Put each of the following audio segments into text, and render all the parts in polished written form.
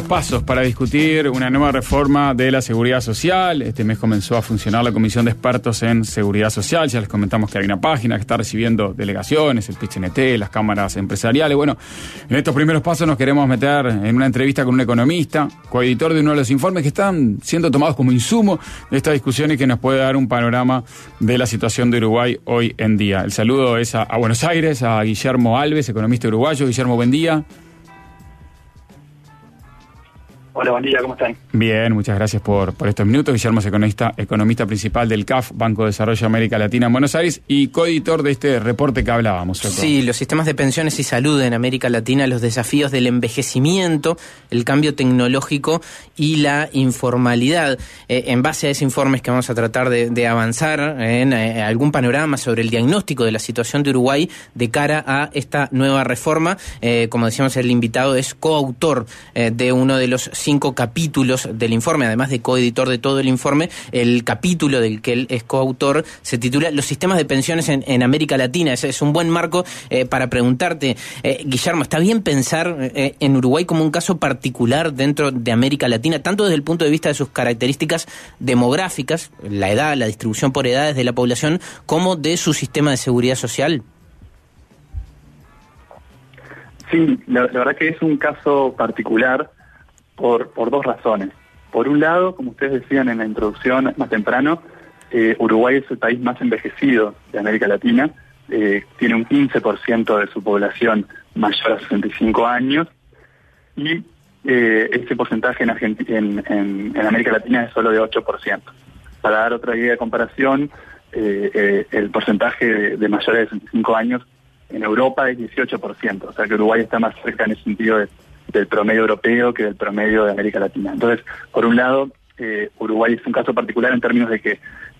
pasos para discutir una nueva reforma de la seguridad social. Este mes comenzó a funcionar la Comisión de Expertos en Seguridad Social. Ya les comentamos que hay una página que está recibiendo delegaciones, el PIT-CNT, las cámaras empresariales. Bueno, en estos primeros pasos nos queremos meter en una entrevista con un economista, coeditor de uno de los informes que están siendo tomados como insumo de esta discusión y que nos puede dar un panorama de la situación de Uruguay hoy en día. El saludo es a Buenos Aires, a Guillermo Alves, economista uruguayo. Guillermo, buen día. Hola, buen día, ¿cómo están? Bien, muchas gracias por estos minutos. Guillermo es economista principal del CAF, Banco de Desarrollo de América Latina en Buenos Aires, y coeditor de este reporte que hablábamos. Sí, los sistemas de pensiones y salud en América Latina, los desafíos del envejecimiento, el cambio tecnológico y la informalidad. En base a ese informe es que vamos a tratar de avanzar en algún panorama sobre el diagnóstico de la situación de Uruguay de cara a esta nueva reforma. Como decíamos, el invitado es coautor de uno de los 5 capítulos del informe, además de coeditor de todo el informe. El capítulo del que él es coautor se titula Los sistemas de pensiones en América Latina. Es un buen marco para preguntarte, Guillermo, ¿está bien pensar en Uruguay como un caso particular dentro de América Latina, tanto desde el punto de vista de sus características demográficas, la edad, la distribución por edades de la población, como de su sistema de seguridad social? Sí, la verdad que es un caso particular por dos razones. Por un lado, como ustedes decían en la introducción más temprano, Uruguay es el país más envejecido de América Latina. Tiene un 15% de su población mayor a 65 años y ese porcentaje en América Latina es solo de 8%. Para dar otra idea de comparación, el porcentaje de mayores de 65 años en Europa es 18%, o sea que Uruguay está más cerca en ese sentido del promedio europeo que del promedio de América Latina. Entonces, por un lado, Uruguay es un caso particular en términos de que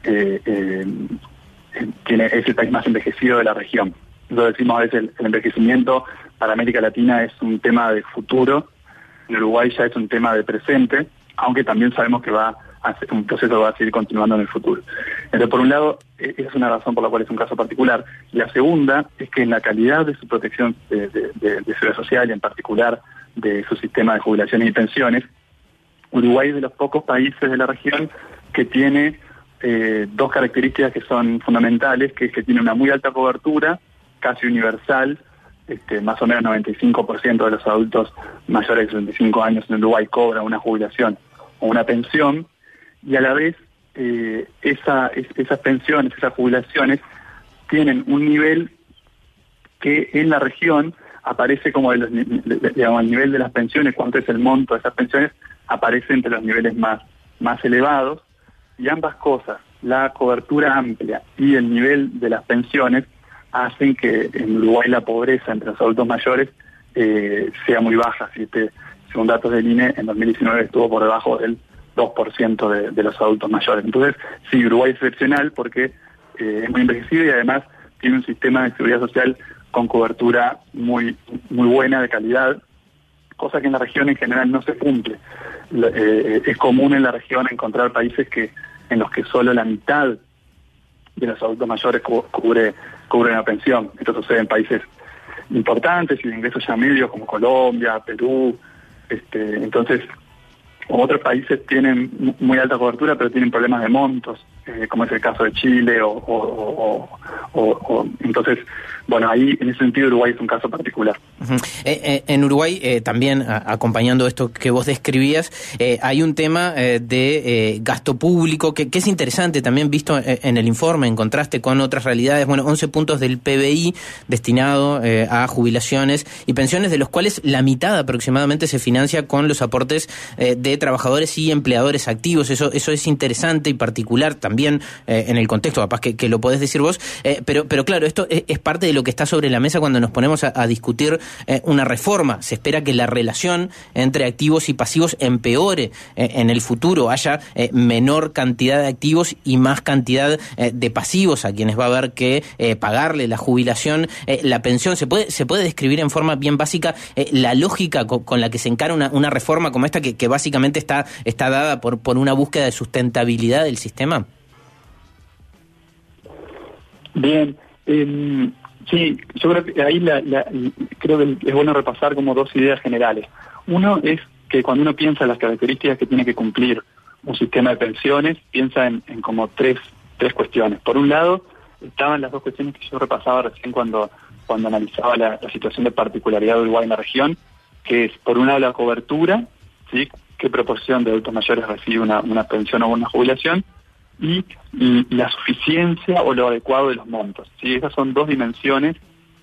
es el país más envejecido de la región. Nosotros decimos a veces el envejecimiento para América Latina es un tema de futuro, en Uruguay ya es un tema de presente, aunque también sabemos que un proceso va a seguir continuando en el futuro. Entonces, por un lado, esa es una razón por la cual es un caso particular. Y la segunda es que en la calidad de su protección de seguridad social y en particular de su sistema de jubilaciones y pensiones, Uruguay es de los pocos países de la región que tiene dos características que son fundamentales, que es que tiene una muy alta cobertura, casi universal, más o menos 95% de los adultos mayores de 65 años en Uruguay cobran una jubilación o una pensión, y a la vez esas pensiones, esas jubilaciones, tienen un nivel que en la región aparece como el nivel de las pensiones, cuánto es el monto de esas pensiones, aparece entre los niveles más elevados, y ambas cosas, la cobertura amplia y el nivel de las pensiones, hacen que en Uruguay la pobreza entre los adultos mayores sea muy baja. Según datos del INE, en 2019 estuvo por debajo del 2% de los adultos mayores. Entonces, sí, Uruguay es excepcional porque es muy envejecido y además tiene un sistema de seguridad social con cobertura muy buena, de calidad, cosa que en la región en general no se cumple. Es común en la región encontrar países en los que solo la mitad de los adultos mayores cubre una pensión. Esto sucede en países importantes y de ingresos ya medios como Colombia, Perú. Entonces, otros países tienen muy alta cobertura, pero tienen problemas de montos, como es el caso de Chile, entonces, bueno, ahí en ese sentido Uruguay es un caso particular. Uh-huh. En Uruguay, también acompañando esto que vos describías, hay un tema de gasto público que es interesante, también visto en el informe, en contraste con otras realidades. Bueno, 11 puntos del PBI destinado a jubilaciones y pensiones, de los cuales la mitad aproximadamente se financia con los aportes de trabajadores y empleadores activos. Eso es interesante y particular también en el contexto, capaz que lo podés decir vos, pero claro, esto es parte de lo que está sobre la mesa cuando nos ponemos a discutir una reforma. Se espera que la relación entre activos y pasivos empeore en el futuro, haya menor cantidad de activos y más cantidad de pasivos a quienes va a haber que pagarle la jubilación, la pensión. ¿Se puede describir en forma bien básica la lógica con la que se encara una reforma como esta que básicamente está dada por una búsqueda de sustentabilidad del sistema? Bien, sí, yo creo que ahí creo que es bueno repasar como dos ideas generales. Uno es que cuando uno piensa en las características que tiene que cumplir un sistema de pensiones, piensa en como tres cuestiones. Por un lado, estaban las dos cuestiones que yo repasaba recién cuando analizaba la situación de particularidad de Uruguay en la región, que es, por un lado, la cobertura, ¿sí? Qué proporción de adultos mayores recibe una pensión o una jubilación, y la suficiencia o lo adecuado de los montos, ¿sí? Esas son dos dimensiones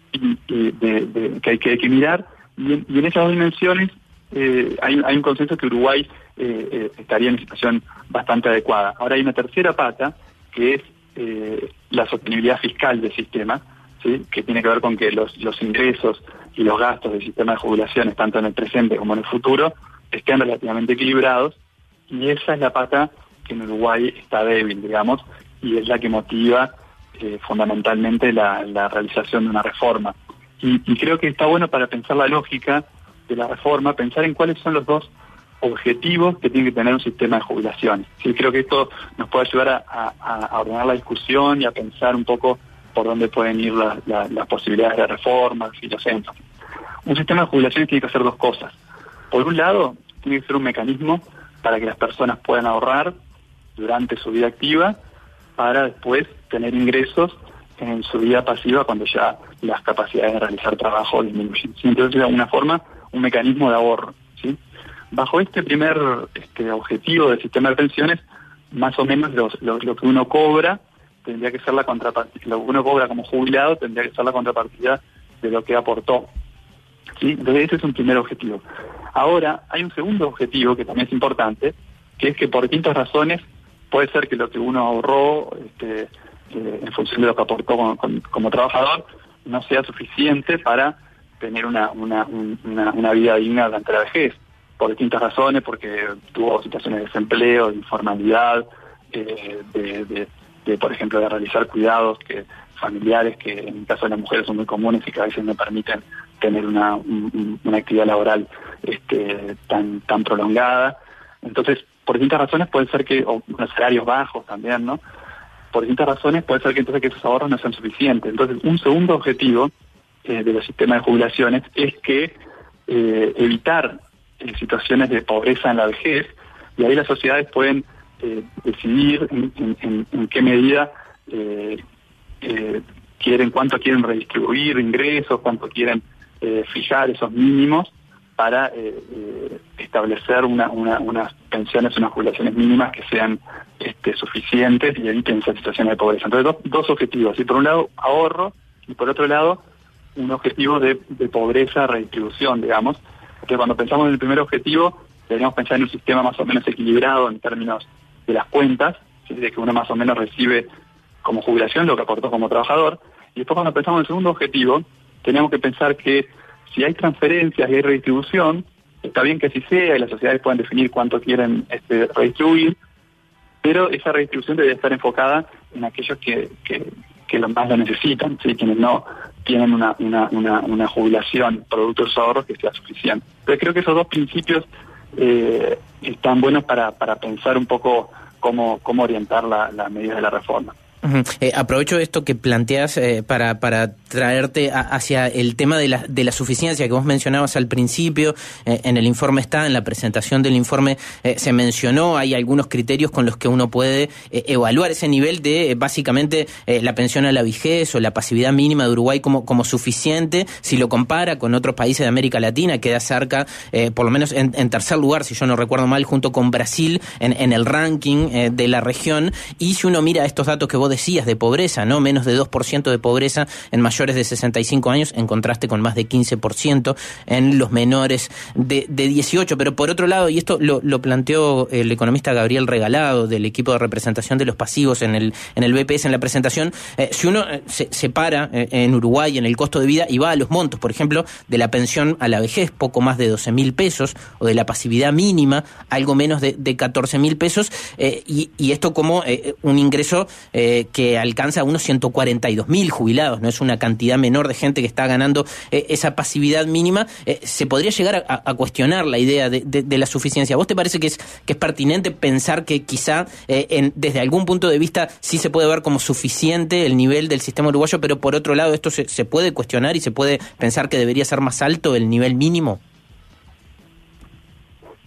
que hay que mirar, y en esas dos dimensiones hay un consenso que Uruguay estaría en una situación bastante adecuada. Ahora hay una tercera pata, que es la sostenibilidad fiscal del sistema, ¿sí? Que tiene que ver con que los ingresos y los gastos del sistema de jubilaciones, tanto en el presente como en el futuro, estén relativamente equilibrados, y esa es la pata que en Uruguay está débil, digamos, y es la que motiva fundamentalmente la realización de una reforma. Y creo que está bueno, para pensar la lógica de la reforma, pensar en cuáles son los dos objetivos que tiene que tener un sistema de jubilaciones. Sí, creo que esto nos puede ayudar a ordenar la discusión y a pensar un poco por dónde pueden ir las posibilidades de reforma y los centros. Un sistema de jubilaciones tiene que hacer dos cosas. Por un lado, tiene que ser un mecanismo para que las personas puedan ahorrar durante su vida activa para después tener ingresos en su vida pasiva cuando ya las capacidades de realizar trabajo disminuyen. ¿Sí? Entonces, de alguna forma, un mecanismo de ahorro, ¿sí? Bajo este primer objetivo del sistema de pensiones, más o menos lo que uno cobra tendría que ser la contrapartida, lo que uno cobra como jubilado tendría que ser la contrapartida de lo que aportó, ¿sí? Entonces ese es un primer objetivo. Ahora, hay un segundo objetivo que también es importante, que es que por distintas razones puede ser que lo que uno ahorró en función de lo que aportó como trabajador no sea suficiente para tener una vida digna durante la vejez, por distintas razones, porque tuvo situaciones de desempleo, de informalidad, de por ejemplo, de realizar cuidados familiares que en el caso de las mujeres son muy comunes y que a veces no permiten tener una actividad laboral tan prolongada. Entonces, por distintas razones puede ser que, o unos salarios bajos también, ¿no? Por distintas razones puede ser que entonces que esos ahorros no sean suficientes. Entonces, un segundo objetivo de los sistemas de jubilaciones es que evitar situaciones de pobreza en la vejez, y ahí las sociedades pueden decidir en qué medida cuánto quieren redistribuir ingresos, cuánto quieren fijar esos mínimos para establecer unas pensiones, unas jubilaciones mínimas que sean suficientes y eviten esas situaciones de pobreza. Entonces, dos objetivos, ¿sí? Por un lado, ahorro, y por otro lado, un objetivo de pobreza, redistribución, digamos. Entonces, cuando pensamos en el primer objetivo, deberíamos pensar en un sistema más o menos equilibrado en términos de las cuentas, ¿sí? De que uno más o menos recibe como jubilación lo que aportó como trabajador. Y después, cuando pensamos en el segundo objetivo, tenemos que pensar que si hay transferencias y hay redistribución, está bien que así sea, y las sociedades pueden definir cuánto quieren redistribuir, pero esa redistribución debe estar enfocada en aquellos que lo más lo necesitan, ¿sí? Quienes no tienen una jubilación producto de sus ahorros que sea suficiente. Entonces creo que esos dos principios están buenos para pensar un poco cómo orientar la medida de la reforma. Aprovecho esto que planteas para traerte hacia el tema de la suficiencia que vos mencionabas al principio. En el informe en la presentación del informe se mencionó, hay algunos criterios con los que uno puede evaluar ese nivel de básicamente la pensión a la vejez o la pasividad mínima de Uruguay como suficiente. Si lo compara con otros países de América Latina, queda cerca, por lo menos en tercer lugar, si yo no recuerdo mal, junto con Brasil en el ranking de la región. Y si uno mira estos datos que vos decías de pobreza, ¿no? Menos de 2% de pobreza en mayores de 65 años, en contraste con más de 15% en los menores de 18. Pero por otro lado, y esto lo planteó el economista Gabriel Regalado del equipo de representación de los pasivos en el BPS en la presentación, si uno se para en Uruguay en el costo de vida y va a los montos, por ejemplo, de la pensión a la vejez, poco más de 12.000 pesos, o de la pasividad mínima, algo menos de 14.000 pesos, y esto como un ingreso que alcanza a unos 142.000 jubilados, no es una cantidad menor de gente que está ganando esa pasividad mínima. Se podría llegar a cuestionar la idea de la suficiencia. ¿Vos te parece que es pertinente pensar que quizá desde algún punto de vista sí se puede ver como suficiente el nivel del sistema uruguayo, pero por otro lado esto se puede cuestionar y se puede pensar que debería ser más alto el nivel mínimo?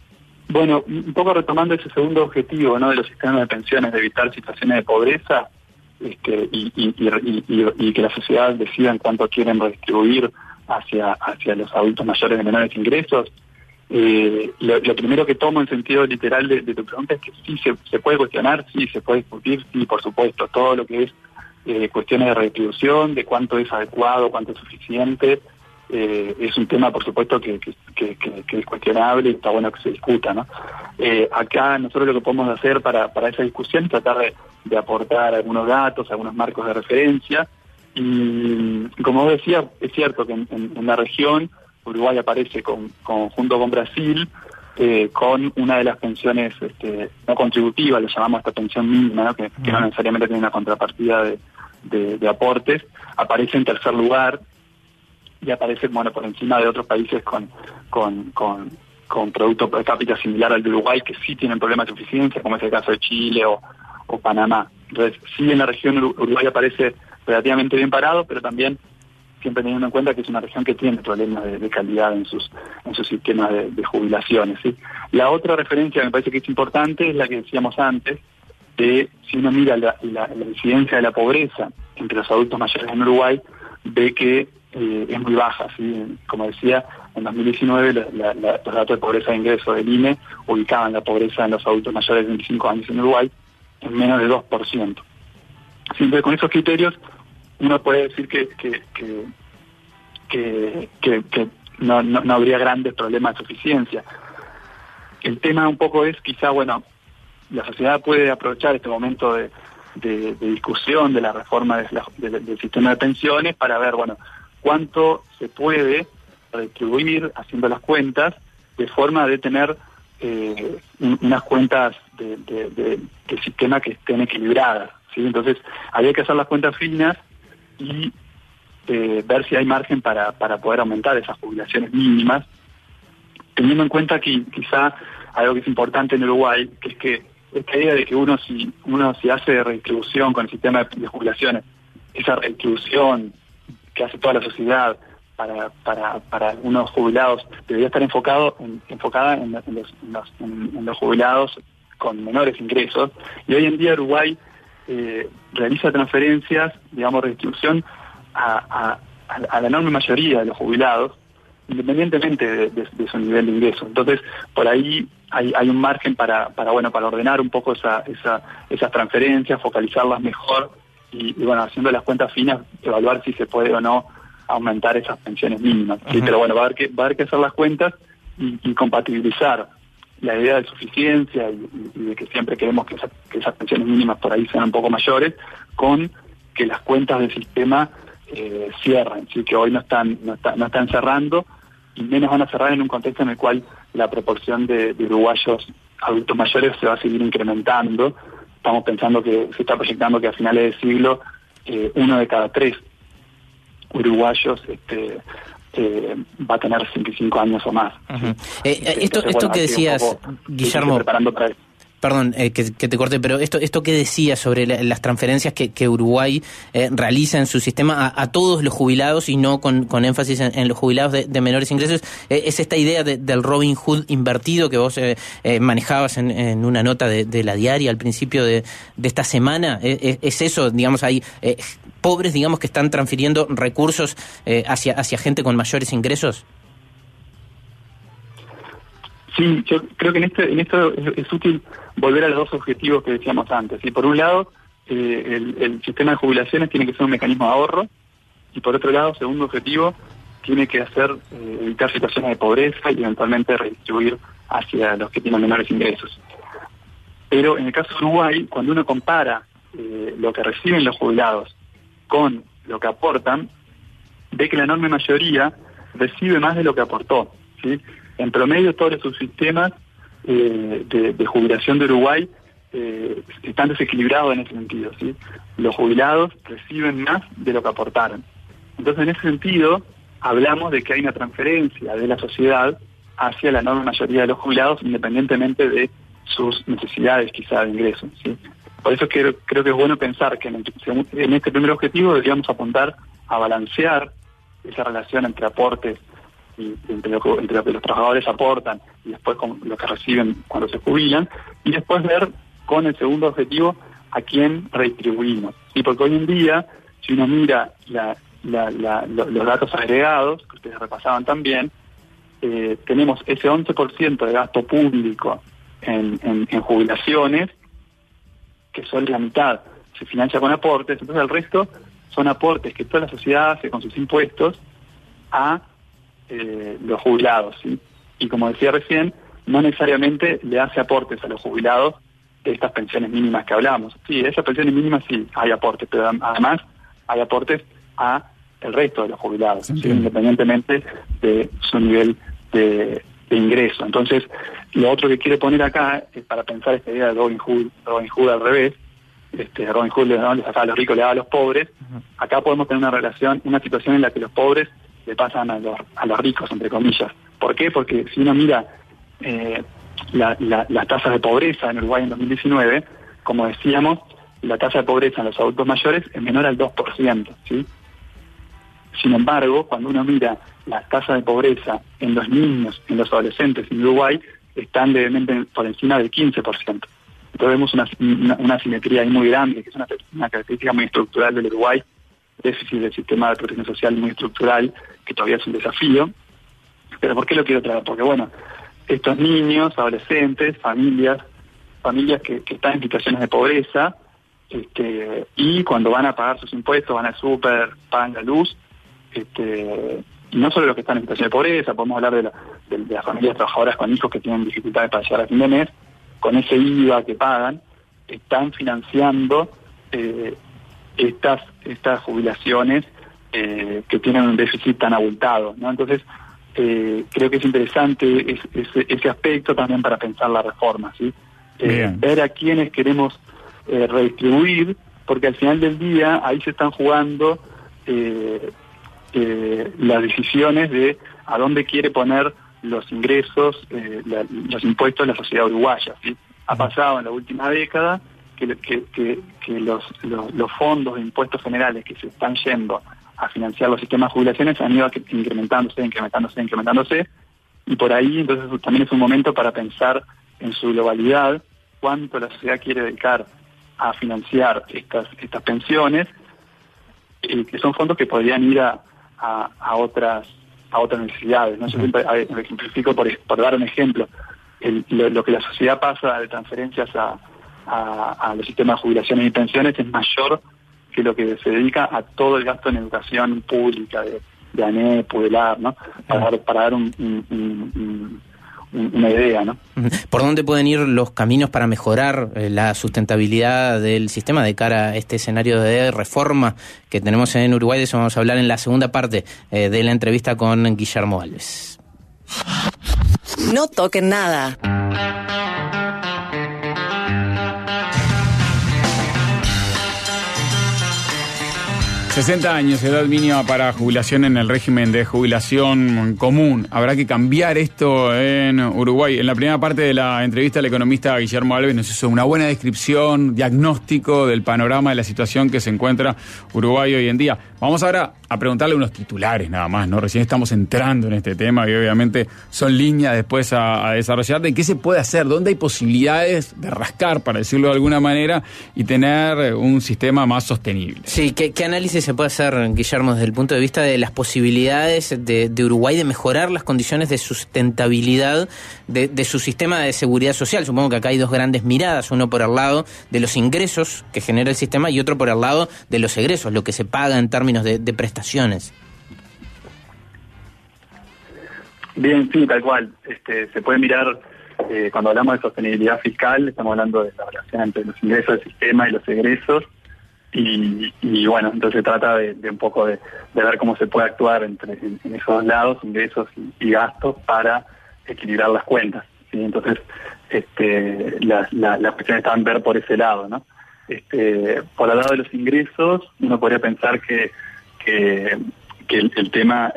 Bueno, un poco retomando ese segundo objetivo, ¿no?, de los sistemas de pensiones, de evitar situaciones de pobreza, y que la sociedad decida en cuánto quieren redistribuir hacia los adultos mayores de menores ingresos. Lo primero que tomo en sentido literal de tu pregunta es que sí se puede cuestionar, sí se puede discutir, sí, por supuesto, todo lo que es cuestiones de redistribución, de cuánto es adecuado, cuánto es suficiente, es un tema, por supuesto, que es cuestionable y está bueno que se discuta, ¿no? Acá nosotros lo que podemos hacer para esa discusión es tratar de aportar algunos datos, algunos marcos de referencia, y como vos decías, es cierto que en la región Uruguay aparece junto con Brasil con una de las pensiones no contributivas, le llamamos esta pensión mínima, ¿no?, que no necesariamente tiene una contrapartida de aportes, aparece en tercer lugar y aparece, bueno, por encima de otros países con producto per cápita similar al de Uruguay, que sí tienen problemas de suficiencia, como es el caso de Chile o Panamá. Entonces, sí, en la región Uruguay aparece relativamente bien parado, pero también siempre teniendo en cuenta que es una región que tiene problemas de calidad en sus sistemas de jubilaciones, ¿sí? La otra referencia que me parece que es importante es la que decíamos antes, de si uno mira la incidencia de la pobreza entre los adultos mayores en Uruguay, ve que es muy baja, ¿sí? Como decía, en 2019 los datos de pobreza de ingreso del INE ubicaban la pobreza en los adultos mayores de 25 años en Uruguay en menos de 2%. Siempre con esos criterios uno puede decir que no habría grandes problemas de suficiencia. El tema un poco es, quizá, bueno, la sociedad puede aprovechar este momento de discusión de la reforma del sistema de pensiones para ver, bueno, cuánto se puede redistribuir haciendo las cuentas de forma de tener unas cuentas del sistema que estén equilibradas, ¿sí? Entonces, habría que hacer las cuentas finas y ver si hay margen para poder aumentar esas jubilaciones mínimas, teniendo en cuenta que quizá algo que es importante en Uruguay, que es que esta idea de que uno si hace redistribución con el sistema de jubilaciones, esa redistribución que hace toda la sociedad para unos jubilados debería estar enfocada en los jubilados con menores ingresos, y hoy en día Uruguay realiza transferencias, digamos, redistribución a la enorme mayoría de los jubilados, independientemente de su nivel de ingreso. Entonces, por ahí hay un margen para ordenar un poco esas transferencias, focalizarlas mejor y bueno, haciendo las cuentas finas, evaluar si se puede o no aumentar esas pensiones mínimas. ¿Sí? Pero bueno, va a haber que hacer las cuentas y compatibilizar la idea de suficiencia y de que siempre queremos que esas pensiones mínimas por ahí sean un poco mayores, con que las cuentas del sistema cierren, ¿sí? Que hoy no están cerrando, y menos van a cerrar en un contexto en el cual la proporción de uruguayos adultos mayores se va a seguir incrementando. Estamos pensando que se está proyectando que a finales de siglo 1 de cada 3 uruguayos va a tener 55 años o más. Uh-huh. Esto que decías, Guillermo, preparando para eso. Perdón que te corté, pero esto que decías sobre las transferencias que Uruguay realiza en su sistema a todos los jubilados y no con énfasis en los jubilados de menores ingresos, es esta idea del Robin Hood invertido que vos manejabas en una nota de la diaria al principio de esta semana. ¿Es eso, digamos, hay pobres, digamos, que están transfiriendo recursos hacia gente con mayores ingresos? Sí, yo creo que en esto es útil volver a los dos objetivos que decíamos antes. Y por un lado, el sistema de jubilaciones tiene que ser un mecanismo de ahorro, y por otro lado, segundo objetivo, tiene que hacer evitar situaciones de pobreza y eventualmente redistribuir hacia los que tienen menores ingresos. Pero en el caso de Uruguay, cuando uno compara lo que reciben los jubilados con lo que aportan, ve que la enorme mayoría recibe más de lo que aportó, ¿sí? En promedio, todos los subsistemas de jubilación de Uruguay están desequilibrados en ese sentido, ¿sí? Los jubilados reciben más de lo que aportaron. Entonces, en ese sentido, hablamos de que hay una transferencia de la sociedad hacia la enorme mayoría de los jubilados, independientemente de sus necesidades, quizá, de ingresos, ¿sí? Por eso creo que es bueno pensar que en este primer objetivo deberíamos apuntar a balancear esa relación entre aportes y entre lo que los trabajadores aportan y después con lo que reciben cuando se jubilan, y después ver con el segundo objetivo a quién redistribuimos. Y porque hoy en día, si uno mira los datos agregados, que ustedes repasaban también, tenemos ese 11% de gasto público en jubilaciones, que son la mitad se financia con aportes, entonces el resto son aportes que toda la sociedad hace con sus impuestos a los jubilados, ¿sí? Y como decía recién, no necesariamente le hace aportes a los jubilados de estas pensiones mínimas que hablamos. Sí, de esas pensiones mínimas sí hay aportes, pero además hay aportes a el resto de los jubilados, ¿sí? Independientemente de su nivel de ingreso. Entonces, lo otro que quiere poner acá es para pensar esta idea de Robin Hood al revés. Robin Hood le sacaba a los ricos, le daba a los pobres. Acá podemos tener una situación en la que los pobres le pasan a los ricos, entre comillas. ¿Por qué? Porque si uno mira las tasas de pobreza en Uruguay en 2019, como decíamos, la tasa de pobreza en los adultos mayores es menor al 2%, ¿sí? Sin embargo, cuando uno mira las tasas de pobreza en los niños, en los adolescentes en Uruguay, están levemente por encima del 15%. Entonces vemos una asimetría ahí muy grande, que es una característica muy estructural del Uruguay, déficit del sistema de protección social muy estructural, que todavía es un desafío. Pero ¿por qué lo quiero traer? Porque bueno, estos niños, adolescentes, familias que están en situaciones de pobreza, y cuando van a pagar sus impuestos, van al súper, pagan la luz, y no solo los que están en situación de pobreza, podemos hablar de las familias trabajadoras con hijos que tienen dificultades para llegar a fin de mes, con ese IVA que pagan, están financiando estas jubilaciones que tienen un déficit tan abultado, ¿no? Entonces, creo que es interesante ese aspecto también para pensar la reforma, ¿sí? Ver a quiénes queremos redistribuir, porque al final del día ahí se están jugando las decisiones de a dónde quiere poner los ingresos, los impuestos de la sociedad uruguaya, ¿sí? Ha pasado en la última década que los fondos de impuestos generales que se están yendo a financiar los sistemas de jubilaciones han ido incrementándose, y por ahí entonces también es un momento para pensar en su globalidad cuánto la sociedad quiere dedicar a financiar estas pensiones, que son fondos que podrían ir a otras necesidades, ¿no? Yo siempre ejemplifico por dar un ejemplo. Lo que la sociedad pasa de transferencias a los sistemas de jubilaciones y pensiones es mayor que lo que se dedica a todo el gasto en educación pública de ANEP, del AR, ¿no? Para dar una idea, ¿no? ¿Por dónde pueden ir los caminos para mejorar la sustentabilidad del sistema de cara a este escenario de reforma que tenemos en Uruguay? De eso vamos a hablar en la segunda parte de la entrevista con Guillermo Alves. No toquen nada. 60 años, edad mínima para jubilación en el régimen de jubilación común. Habrá que cambiar esto en Uruguay. En la primera parte de la entrevista, el economista Guillermo Alves nos hizo una buena descripción, diagnóstico del panorama de la situación que se encuentra Uruguay hoy en día. Vamos ahora a preguntarle unos titulares nada más, ¿no? Recién estamos entrando en este tema y obviamente son líneas después a desarrollar de qué se puede hacer, dónde hay posibilidades de rascar, para decirlo de alguna manera, y tener un sistema más sostenible. Sí, ¿qué análisis se puede hacer, Guillermo, desde el punto de vista de las posibilidades de Uruguay de mejorar las condiciones de sustentabilidad de su sistema de seguridad social? Supongo que acá hay dos grandes miradas, uno por el lado de los ingresos que genera el sistema y otro por el lado de los egresos, lo que se paga en términos de prestaciones. Bien, sí, tal cual. Se puede mirar, cuando hablamos de sostenibilidad fiscal, estamos hablando de la relación entre los ingresos del sistema y los egresos, y bueno, entonces se trata de un poco de ver cómo se puede actuar en esos dos lados, ingresos y gastos, para equilibrar las cuentas, ¿sí? Entonces, las cuestiones están ver por ese lado, ¿no? Por el lado de los ingresos, uno podría pensar que el tema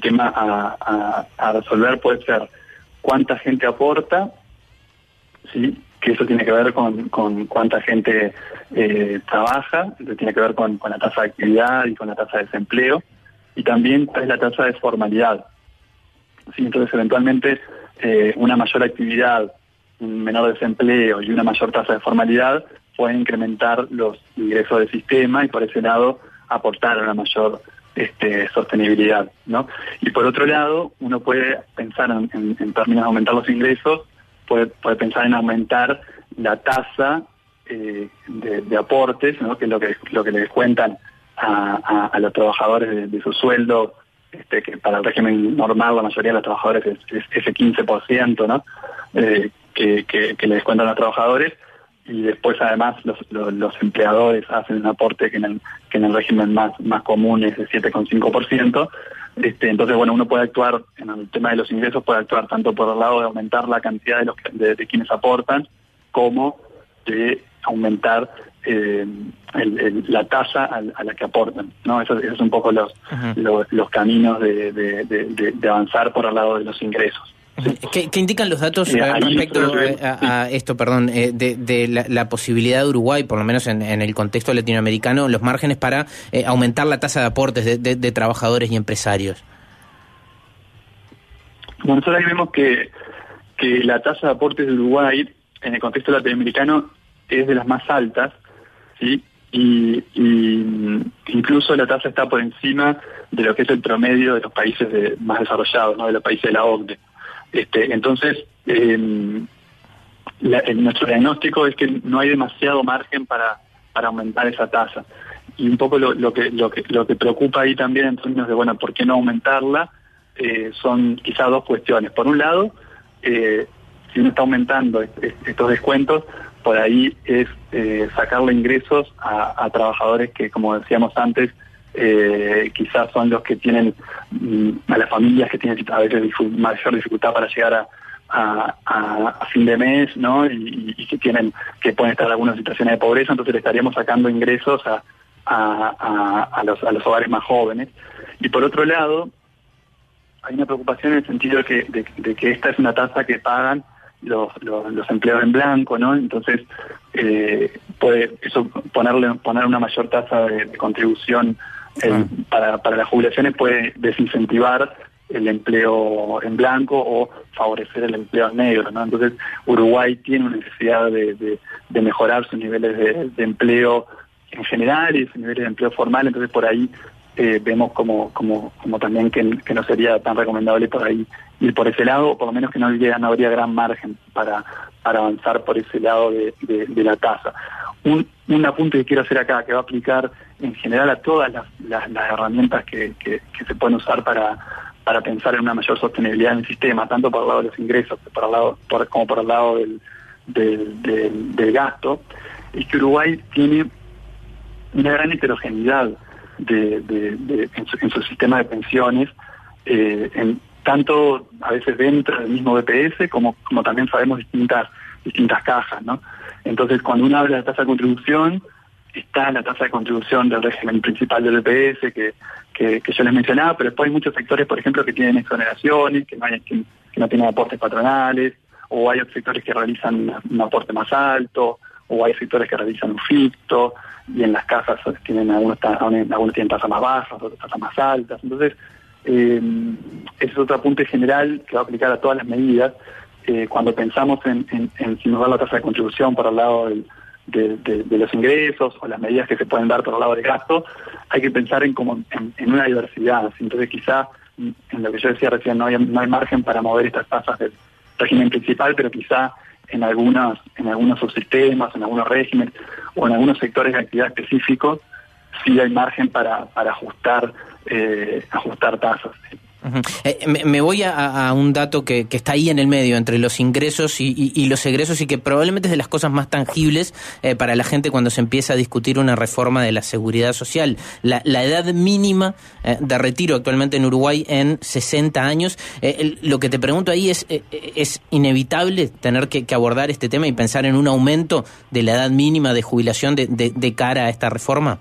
a resolver puede ser cuánta gente aporta, ¿sí? Que eso tiene que ver con cuánta gente trabaja, eso tiene que ver con la tasa de actividad y con la tasa de desempleo, y también cuál es la tasa de formalidad, ¿sí? Entonces, eventualmente, una mayor actividad, un menor desempleo y una mayor tasa de formalidad pueden incrementar los ingresos del sistema y por ese lado aportar a una mayor sostenibilidad, ¿no? Y por otro lado, uno puede pensar en términos de aumentar los ingresos, puede pensar en aumentar la tasa de aportes, ¿no? Que es lo que le descuentan a los trabajadores de su sueldo, que para el régimen normal la mayoría de los trabajadores es ese 15%, ¿no? Que le descuentan a los trabajadores, y después además los empleadores hacen un aporte que en el régimen más común es de 7,5%. Entonces, bueno, uno puede actuar en el tema de los ingresos, puede actuar tanto por el lado de aumentar la cantidad de quienes aportan, como de aumentar la tasa a la que aportan, ¿no? Esos es un poco los caminos de avanzar por el lado de los ingresos. ¿Qué indican los datos respecto a esto, de la posibilidad de Uruguay, por lo menos en el contexto latinoamericano, los márgenes para aumentar la tasa de aportes de trabajadores y empresarios? Bueno, nosotros ahí vemos que la tasa de aportes de Uruguay en el contexto latinoamericano es de las más altas, ¿sí? Y incluso la tasa está por encima de lo que es el promedio de los países más desarrollados, ¿no? De los países de la OCDE. Entonces, nuestro diagnóstico es que no hay demasiado margen para aumentar esa tasa. Y un poco lo que preocupa ahí también en términos de, bueno, ¿por qué no aumentarla? Son quizás dos cuestiones. Por un lado, si uno está aumentando estos descuentos, por ahí es sacarle ingresos a trabajadores que, como decíamos antes, quizás son los que tienen, a las familias que tienen a veces mayor dificultad para llegar a fin de mes, ¿no? Y que pueden estar en algunas situaciones de pobreza. Entonces le estaríamos sacando ingresos a los hogares más jóvenes. Y por otro lado, hay una preocupación en el sentido de que esta es una tasa que pagan los empleados en blanco, ¿no? Entonces puede eso poner una mayor tasa de contribución para las jubilaciones, puede desincentivar el empleo en blanco o favorecer el empleo en negro, ¿no? Entonces Uruguay tiene una necesidad de mejorar sus niveles de empleo en general y sus niveles de empleo formal. Entonces por ahí vemos como también que no sería tan recomendable por ahí ir por ese lado, o por lo menos que no habría gran margen para avanzar por ese lado de la tasa. Un apunte que quiero hacer acá, que va a aplicar en general a todas las herramientas que se pueden usar para pensar en una mayor sostenibilidad en el sistema, tanto por el lado de los ingresos como por el lado del gasto, es que Uruguay tiene una gran heterogeneidad en su sistema de pensiones, tanto a veces dentro del mismo BPS como también sabemos distintas cajas, ¿no? Entonces, cuando uno habla de tasa de contribución, está la tasa de contribución del régimen principal del BPS que yo les mencionaba, pero después hay muchos sectores, por ejemplo, que tienen exoneraciones, que no tienen aportes patronales, o hay otros sectores que realizan un aporte más alto, o hay sectores que realizan un ficto, y en las cajas algunos tienen tasas más bajas, otros tasas más altas. Entonces, ese es otro apunte general que va a aplicar a todas las medidas. Cuando pensamos en si nos da la tasa de contribución por el lado de los ingresos o las medidas que se pueden dar por el lado del gasto, hay que pensar en una diversidad. Entonces quizá, en lo que yo decía recién, no hay margen para mover estas tasas del régimen principal, pero quizá en algunos subsistemas, en algunos regímenes o en algunos sectores de actividad específicos sí hay margen para ajustar tasas. Me voy a un dato que está ahí en el medio entre los ingresos y los egresos, y que probablemente es de las cosas más tangibles para la gente cuando se empieza a discutir una reforma de la seguridad social. La edad mínima de retiro actualmente en Uruguay en 60 años. Lo que te pregunto ahí ¿es inevitable tener que abordar este tema y pensar en un aumento de la edad mínima de jubilación de cara a esta reforma?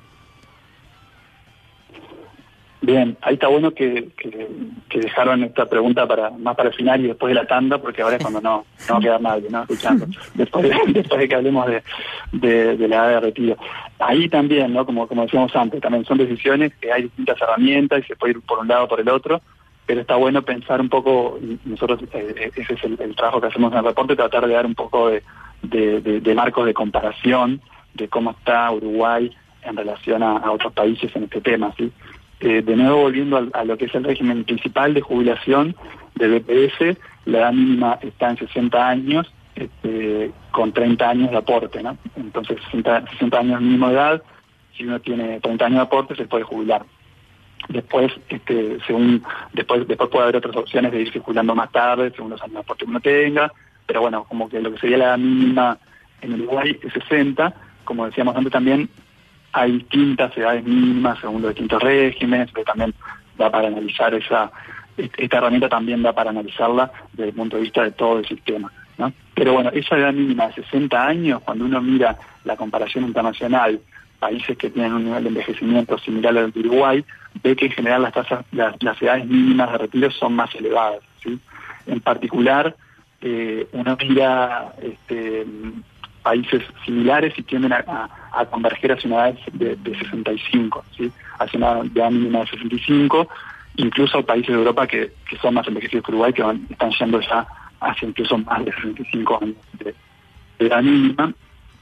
Bien, ahí está bueno que dejaron esta pregunta más para el final y después de la tanda, porque ahora es cuando no va a quedar nadie, ¿no? Escuchando, después de que hablemos de la edad de retiro. Ahí también, ¿no? Como decíamos antes, también son decisiones que hay distintas herramientas y se puede ir por un lado o por el otro. pero está bueno pensar un poco, y nosotros ese es el trabajo que hacemos en el reporte, tratar de dar un poco de marcos de comparación de cómo está Uruguay en relación a otros países en este tema, ¿sí? De nuevo, volviendo a lo que es el régimen principal de jubilación del BPS, la edad mínima está en 60 años, con 30 años de aporte, ¿no? Entonces, 60 años mínimo de edad, si uno tiene 30 años de aporte, se puede jubilar. Después, después puede haber otras opciones de ir circulando más tarde, según los años de aporte que uno tenga, pero bueno, como que lo que sería la edad mínima en Uruguay es 60, como decíamos antes también, hay distintas edades mínimas según los distintos regímenes, pero también da para analizar esta herramienta también da para analizarla desde el punto de vista de todo el sistema, ¿no? Pero bueno, esa edad mínima de 60 años, cuando uno mira la comparación internacional, países que tienen un nivel de envejecimiento similar al de Uruguay, ve que en general las edades mínimas de retiro son más elevadas, ¿sí? En particular, uno mira países similares y tienden a converger hacia una edad de 65, ¿sí? Hacia una edad mínima de 65, incluso hay países de Europa que son más envejecidos que Uruguay, que están yendo ya hacia incluso más de 65 años de edad mínima.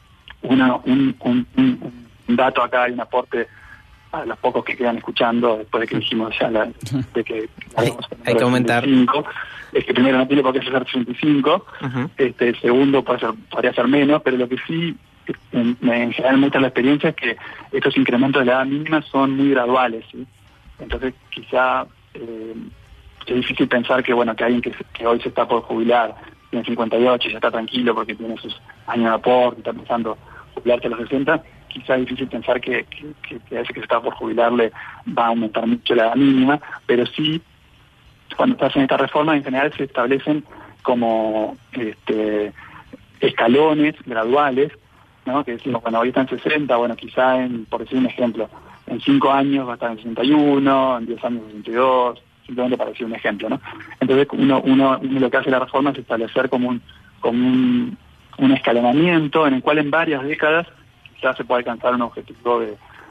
Un dato acá, hay un aporte a los pocos que quedan escuchando después de que dijimos ya de que hay que aumentar. Es que primero no tiene por qué ser 65, segundo podría ser menos, pero lo que sí en general muestra la experiencia es que estos incrementos de la edad mínima son muy graduales, ¿sí? Entonces quizá es difícil pensar que bueno que alguien que hoy se está por jubilar, tiene 58 y ya está tranquilo porque tiene sus años de aporte, está pensando jubilarse a los 60, quizá es difícil pensar que a ese que se está por jubilarle va a aumentar mucho la edad mínima, pero sí, cuando se hacen estas reformas, en general se establecen como escalones graduales, ¿no? Que decimos, bueno, hoy está en 60, bueno, quizá por decir un ejemplo, en 5 años va a estar en 61, en 10 años en 62, simplemente para decir un ejemplo, ¿no? Entonces uno lo que hace la reforma es establecer como un escalonamiento en el cual en varias décadas ya se puede alcanzar un objetivo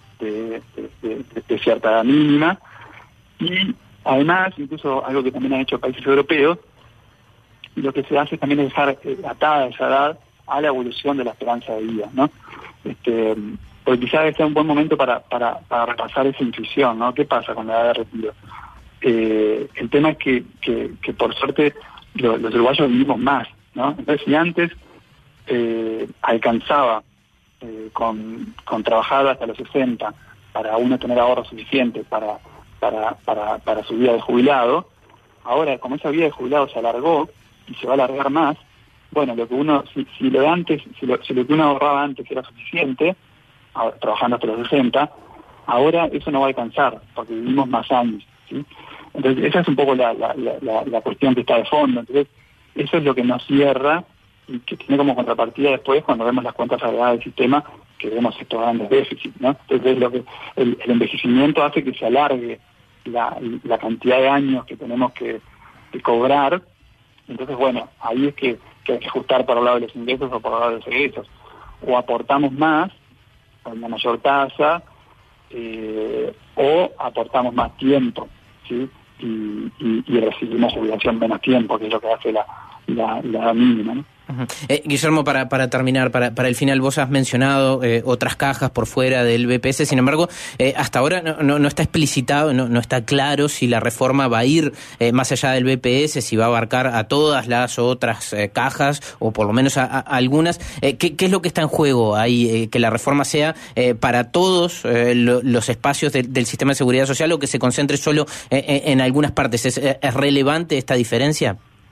de cierta edad mínima. Y además, incluso algo que también han hecho países europeos, lo que se hace también es dejar atada esa edad a la evolución de la esperanza de vida, ¿no? Porque quizás sea un buen momento para repasar esa intuición, ¿no? ¿Qué pasa con la edad de retiro? El tema es que por suerte los uruguayos vivimos más, ¿no? Entonces, si antes alcanzaba con trabajar hasta los 60 para uno tener ahorro suficiente para su vida de jubilado, ahora como esa vida de jubilado se alargó y se va a alargar más, bueno, lo que uno si lo que uno ahorraba antes era suficiente, trabajando hasta los 60, ahora eso no va a alcanzar porque vivimos más años, ¿sí? Entonces esa es un poco la cuestión que está de fondo. Entonces eso es lo que nos cierra y que tiene como contrapartida después cuando vemos las cuentas agregadas del sistema, que vemos estos grandes déficits, ¿no? Entonces lo que el envejecimiento hace que se alargue la cantidad de años que tenemos que cobrar. Entonces, bueno, ahí es que hay que ajustar por el lado de los ingresos o por el lado de los egresos. O aportamos más, con una mayor tasa, o aportamos más tiempo, ¿sí? Y recibimos jubilación menos tiempo, que es lo que hace la mínima, ¿no? Guillermo, para terminar, para el final, vos has mencionado otras cajas por fuera del BPS, sin embargo, hasta ahora no está explicitado, no está claro si la reforma va a ir más allá del BPS, si va a abarcar a todas las otras cajas, o por lo menos a algunas. ¿Qué es lo que está en juego ahí? ¿Que la reforma sea para todos los espacios del sistema de seguridad social o que se concentre solo en algunas partes? ¿Es relevante esta diferencia?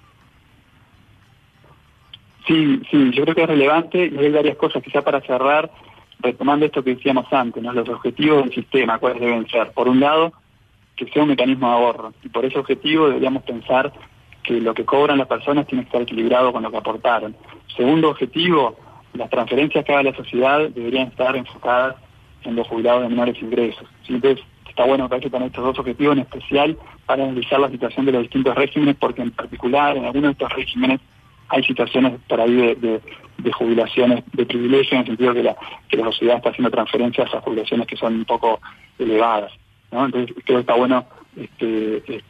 Sí, yo creo que es relevante y hay varias cosas, quizá para cerrar, retomando esto que decíamos antes, ¿no? Los objetivos del sistema, ¿cuáles deben ser? Por un lado, que sea un mecanismo de ahorro, y por ese objetivo deberíamos pensar que lo que cobran las personas tiene que estar equilibrado con lo que aportaron. Segundo objetivo, las transferencias que haga la sociedad deberían estar enfocadas en los jubilados de menores ingresos, ¿sí? Entonces, está bueno que hay que tener estos dos objetivos en especial para analizar la situación de los distintos regímenes, porque en particular en algunos de estos regímenes hay situaciones por ahí de jubilaciones de privilegio, en el sentido que la sociedad está haciendo transferencias a jubilaciones que son un poco elevadas, ¿no? Entonces creo que está bueno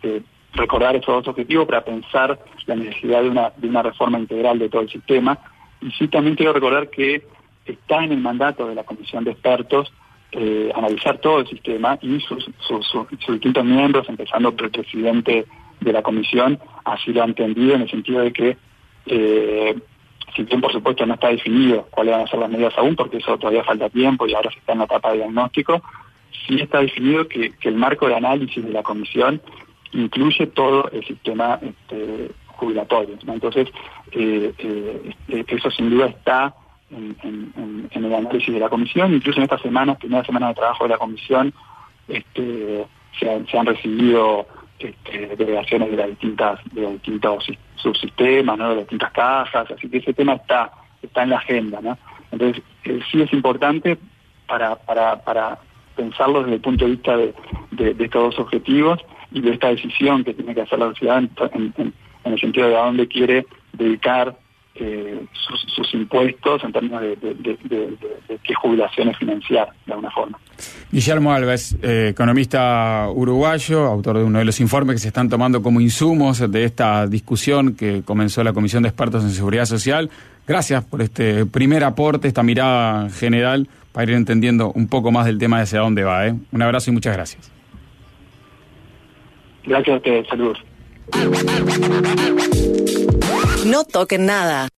recordar esos dos objetivos para pensar la necesidad de una reforma integral de todo el sistema. Y sí, también quiero recordar que está en el mandato de la comisión de expertos analizar todo el sistema y sus distintos miembros, empezando por el presidente de la comisión, así lo ha entendido, en el sentido de que, si bien por supuesto no está definido cuáles van a ser las medidas aún, porque eso todavía falta tiempo y ahora se está en la etapa de diagnóstico, sí está definido que el marco de análisis de la comisión incluye todo el sistema jubilatorio, ¿no? Entonces, eso sin duda está en el análisis de la comisión. Incluso en estas semanas, primera semana de trabajo de la comisión, se han recibido delegaciones de los distintos subsistemas, ¿no? De las distintas cajas, así que ese tema está en la agenda, ¿no? Entonces, sí es importante para pensarlo desde el punto de vista de estos dos objetivos y de esta decisión que tiene que hacer la sociedad en el sentido de a dónde quiere dedicar sus impuestos en términos de qué jubilaciones financiar, de alguna forma. Guillermo Alves, economista uruguayo, autor de uno de los informes que se están tomando como insumos de esta discusión que comenzó la Comisión de Expertos en Seguridad Social. Gracias por este primer aporte, esta mirada general, para ir entendiendo un poco más del tema de hacia dónde va. Un abrazo y muchas gracias. Gracias a ustedes, saludos. No toquen nada.